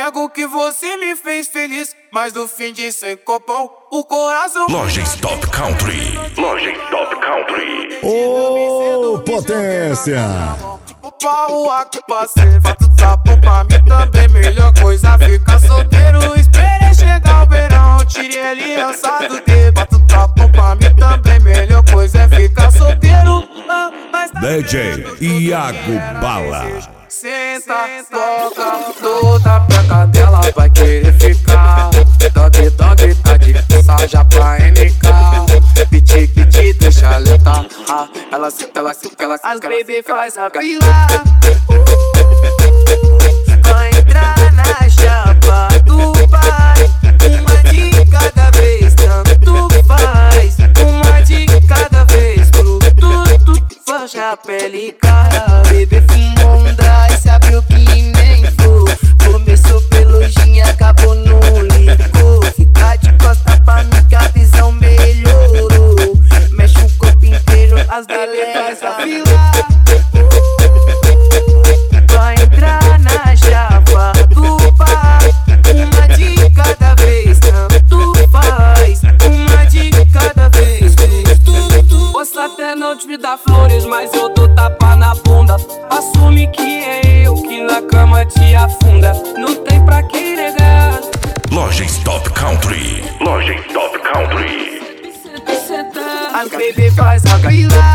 nego que você me fez feliz, mas no fim de sem copão, o coração. Loja Stop Country. Loja Stop Country. Ô, potência! O pau aqui parceiro, fato sapo pra mim também. Melhor coisa ficar solteiro. Esperei chegar o verão, tirei aliança do dedo. Fato sapo pra mim também. Melhor coisa é ficar solteiro. DJ Iago Bala. Senta, toca, toda peca dela vai querer ficar. Dog, dog, tá difícil já pra NK. Piti, piti, deixa ela tá. Ela senta, ela senta, ela senta. As baby faz a fila. Vai entrar na chapa do pai. Uma de cada vez, tanto faz. Uma de cada vez, tudo faz a pele cara. Bebê fumou um dry, se abriu que nem flor. Começou pelojinha, acabou no licor. Fica de costa pra mim que a visão melhorou. Mexe o corpo inteiro, as belezas a fila. Vai entrar na chapa do pai. Uma de cada vez, tanto faz. Uma de cada vez, posso até não te dar flores, mas eu dou tapa na bunda. Assume que é eu que na cama te afunda. Não tem pra quem negar. Loja Stop Country. Loja Stop Country. As baby faz a fila.